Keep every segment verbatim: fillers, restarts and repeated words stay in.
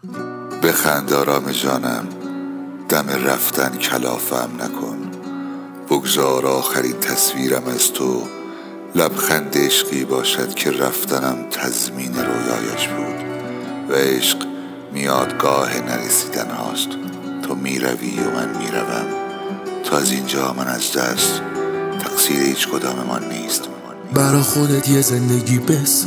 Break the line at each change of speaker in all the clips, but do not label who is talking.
بخند آرام جانم، دم رفتن کلافم نکن. بگذار آخرین تصویرم از تو لبخند عشقی باشد که رفتنم تضمین رویایش بود. و عشق میادگاه نرسیدن هاست. تو میروی و من میروم. تو از اینجا، من از دست. تقصیر هیچ کداممان نیست.
برا خودت یه زندگی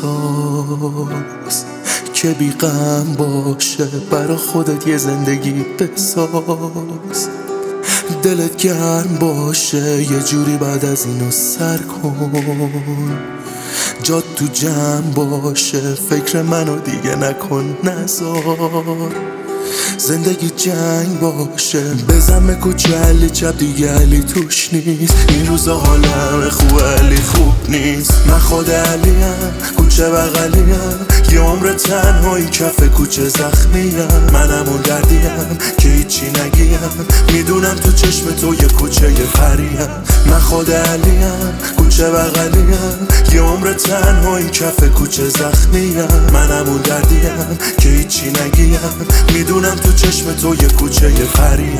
بساز که بی غم باشه. برا خودت یه زندگی بساز دلت گرم باشه. یه جوری بعد از اینو سر کن، جات تو جمع باشه. فکر منو دیگه نکن، نزار زندگی جنگ باشه. بزن به کوچه علی چپ دیگه علی توش نیست. این روزا حالم خوبه علی خوب نیست. من خود علیم، کوچه بغلیم. یه عمر تنهایی کف کوچه زخمیم. منم اون دردیم که هیچی نگیم. میدونم تو چشم تو یه کوچه یه فریم. من خود علیم، کوچه بغلیم. یه عمر تنهایی کف کوچه زخمیم. منم اون دردیم که هیچی نگیم. میدونم تو چشم تو یه کوچه یه فریم.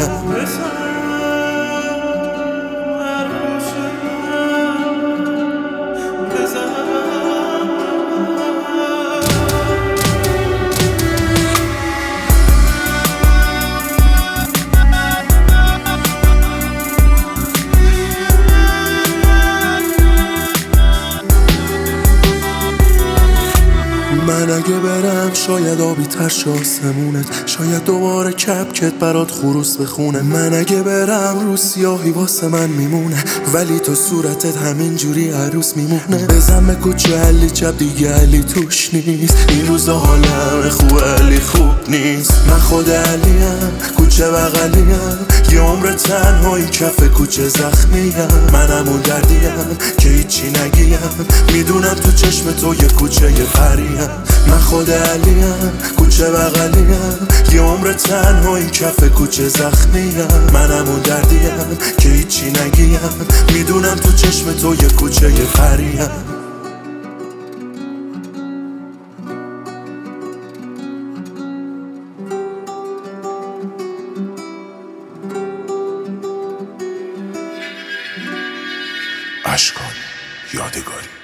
من اگه برم شاید آبی تر شه آسمونت. شاید دوباره کپکت برات خروس بخونه. من اگه برم رو سیاهی واسه من میمونه، ولی تو صورتت همین جوری عروس میمونه. بزن به کوچه علی چپ دیگه علی توش نیست. این روزا حالم خوبه علی خوب نیست. من خود علیم، کوچه بغلیم. یه عمر تنهایی کف کوچه زخمیم. منم اون دردیم که هیچی نگیم. میدونم تو چشم تو یه کوچه یه فریم. من خود علیم، کوچه بغلیم. یه عمر تنهایی کف کوچه زخمیم. منم اون دردیم که هیچی نگیم. میدونم تو چشم تو یه کوچه یه فریم.
اشکان یادگاری.